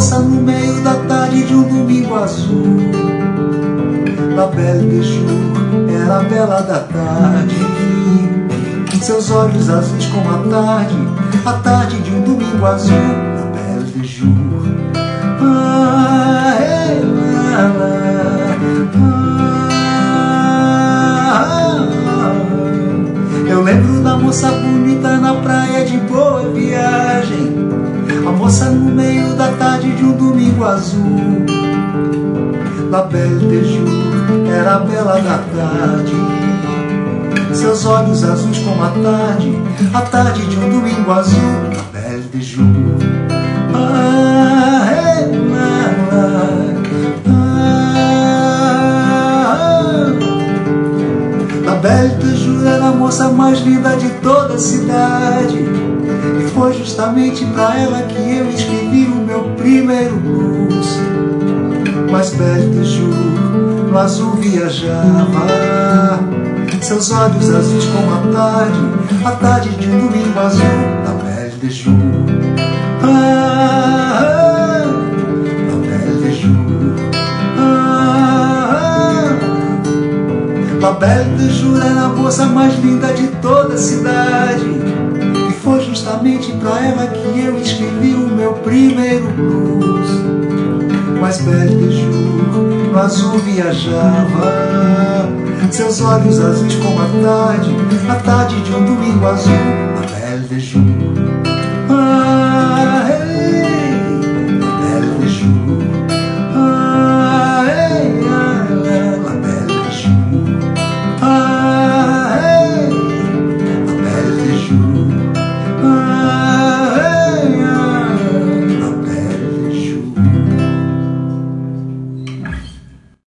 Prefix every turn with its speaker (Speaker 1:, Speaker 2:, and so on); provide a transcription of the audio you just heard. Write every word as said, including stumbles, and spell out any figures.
Speaker 1: moça no meio da tarde de um domingo azul. La Belle de Jour era a bela da tarde, seus olhos azuis como a tarde, a tarde de um domingo azul. La Belle de Jour. Ah, hey, la, la, ah, ah. Eu lembro da moça bonita na praia de Boa Viagem, a moça no meio da tarde de um domingo azul. La Belle de Jour era a bela da tarde, seus olhos azuis como a tarde, a tarde de um domingo azul. La Belle de Jour. Ah, hey, la, la, ah, La Belle de Jour era a moça mais linda de toda a cidade, e foi justamente pra ela que eu escrevi o meu primeiro blues. Mas Belle de Jour no azul viajava, seus olhos azuis como a tarde, a tarde de um domingo azul. La Belle de Jour. Ah, La Belle de Jour. Ah, La Belle de Jour era a moça mais linda de toda a cidade, e foi justamente pra ela que eu escrevi o meu primeiro blues. Mas Belle de Jour no azul viajava, seus olhos azuis como a tarde, a tarde de um domingo azul. La Belle de Jour. Ah, hey, La Belle de Jour. Ah, hey, ah, La Belle de Jour. Ah, hey, La Belle de Jour.